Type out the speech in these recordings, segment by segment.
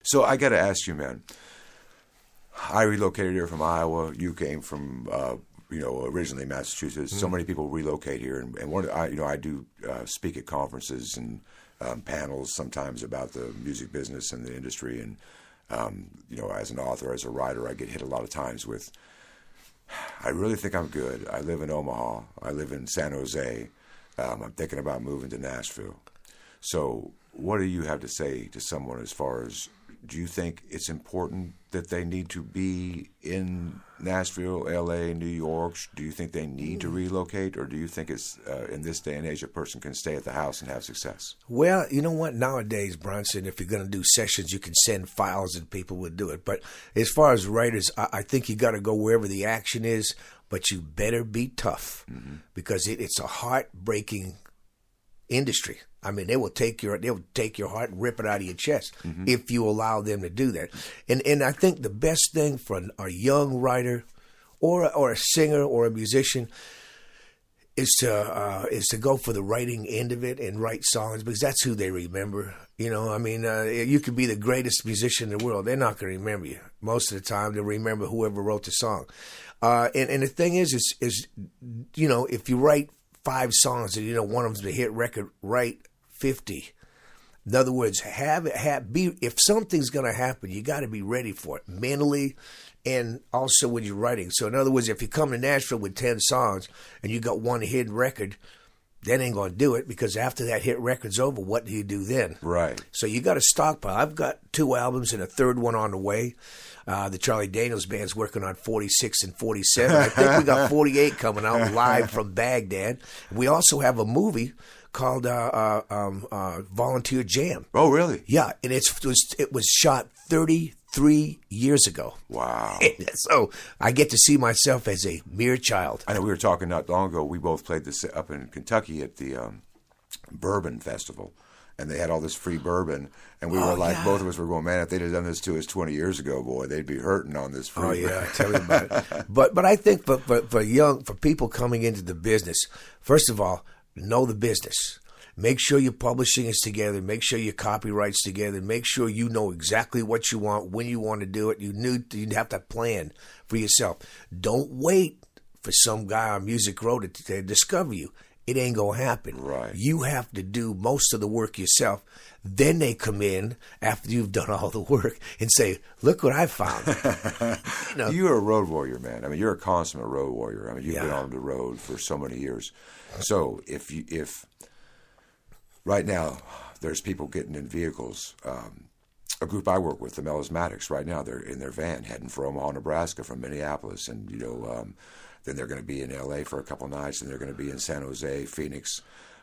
So I got to ask you, man. I relocated here from Iowa. You came from, originally Massachusetts. So many people relocate here, and I do speak at conferences and panels sometimes about the music business and the industry. And as an author, as a writer, I get hit a lot of times with, I really think I'm good. I live in Omaha. I live in San Jose. I'm thinking about moving to Nashville. So what do you have to say to someone as far as, do you think it's important that they need to be in Nashville, L.A., New York? Do you think they need to relocate, or do you think it's in this day and age a person can stay at the house and have success? Well, you know what? Nowadays, Bronson, if you're going to do sessions, you can send files and people would do it. But as far as writers, I think you got to go wherever the action is, but you better be tough because it's a heartbreaking industry. I mean, they will take your heart and rip it out of your chest if you allow them to do that. And I think the best thing for a young writer or a singer or a musician is to go for the writing end of it and write songs, because that's who they remember. You could be the greatest musician in the world. They're not going to remember you. Most of the time, they'll remember whoever wrote the song. And the thing is, if you write 5 songs and one of them's a hit record, write 50. In other words, if something's going to happen, you got to be ready for it mentally and also when you're writing. So in other words, if you come to Nashville with 10 songs and you got one hit record, that ain't going to do it, because after that hit record's over, what do you do then? Right. So you got to stockpile. I've got 2 albums and a third one on the way. The Charlie Daniels Band's working on 46 and 47. I think we got 48 coming out live from Baghdad. We also have a movie called Volunteer Jam. Oh, really? Yeah, and it was shot 33 years ago. Wow. So I get to see myself as a mere child. I know we were talking not long ago. We both played this up in Kentucky at the Bourbon Festival. And they had all this free bourbon, and we were like, both of us were going, man, if they'd have done this to us 20 years ago, boy, they'd be hurting on this free bourbon. Tell me about it. But I think for people coming into the business, first of all, know the business. Make sure your publishing is together. Make sure your copyright's together. Make sure you know exactly what you want, when you want to do it. You'd have to plan for yourself. Don't wait for some guy on Music Row to discover you. It ain't going to happen. Right. You have to do most of the work yourself. Then they come in after you've done all the work and say, look what I found. You're a road warrior, man. I mean, you're a consummate road warrior. I mean, you've been on the road for so many years. So if right now there's people getting in vehicles, a group I work with, the Melismatics, right now they're in their van heading for Omaha, Nebraska from Minneapolis. And, then they're going to be in L.A. for a couple nights, and they're going to be in San Jose, Phoenix.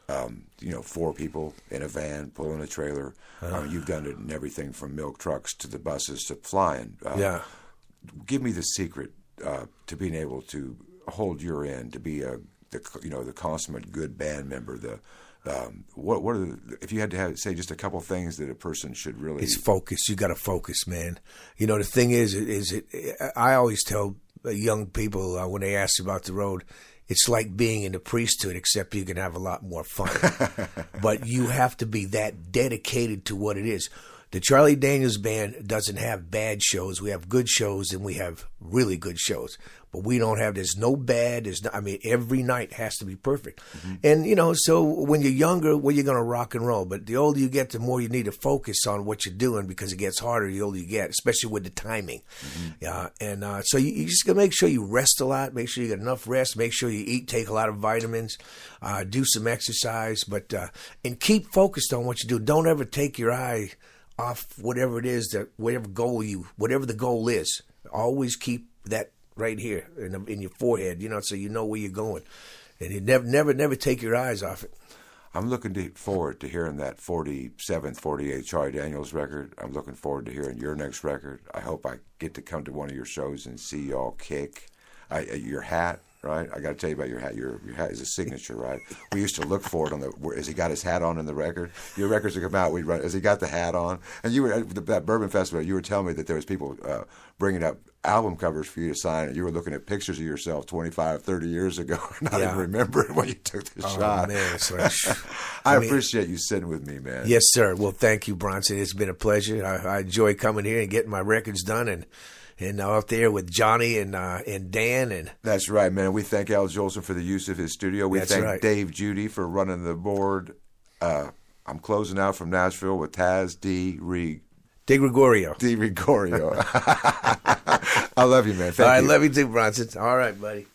4 people in a van pulling a trailer. You've done it in everything from milk trucks to the buses to flying. Give me the secret to being able to hold your end, to be the consummate good band member. What are if you had to say just a couple things that a person should really? It's focus. You got to focus, man. The thing is I always tell young people when they ask about the road, it's like being in the priesthood, except you can have a lot more fun. But you have to be that dedicated to what it is. The Charlie Daniels Band doesn't have bad shows. We have good shows and we have really good shows. But we don't have, there's no bad. Every night has to be perfect. And, so when you're younger, you're going to rock and roll. But the older you get, the more you need to focus on what you're doing, because it gets harder the older you get, especially with the timing. So you just got to make sure you rest a lot, make sure you get enough rest, make sure you eat, take a lot of vitamins, do some exercise, and keep focused on what you do. Don't ever take your eye off whatever it is, whatever the goal is. Always keep that right here in your forehead, so you know where you're going, and you never take your eyes off it. I'm looking forward to hearing that 47th, 48th Charlie Daniels record. I'm looking forward to hearing your next record. I hope I get to come to one of your shows and see y'all kick. Your hat, right? I got to tell you about your hat. Your hat is a signature, right? We used to look for it as he got his hat on in the record. Your records would come out, we'd run as he got the hat on. And you were at that Bourbon Festival. You were telling me that there was people bringing up album covers for you to sign, and you were looking at pictures of yourself 25, 30 years ago, not even remembering when you took the shot. Man, it's like, I appreciate you sitting with me, man. Yes, sir. Well, thank you, Bronson. It's been a pleasure. I enjoy coming here and getting my records done, and out there with Johnny and Dan. And that's right, man. We thank Al Jolson for the use of his studio. We thank Dave Judy for running the board. I'm closing out from Nashville with Taz D. Gregorio. I love you, man. Thank you. I love you too, Bronson. All right, buddy.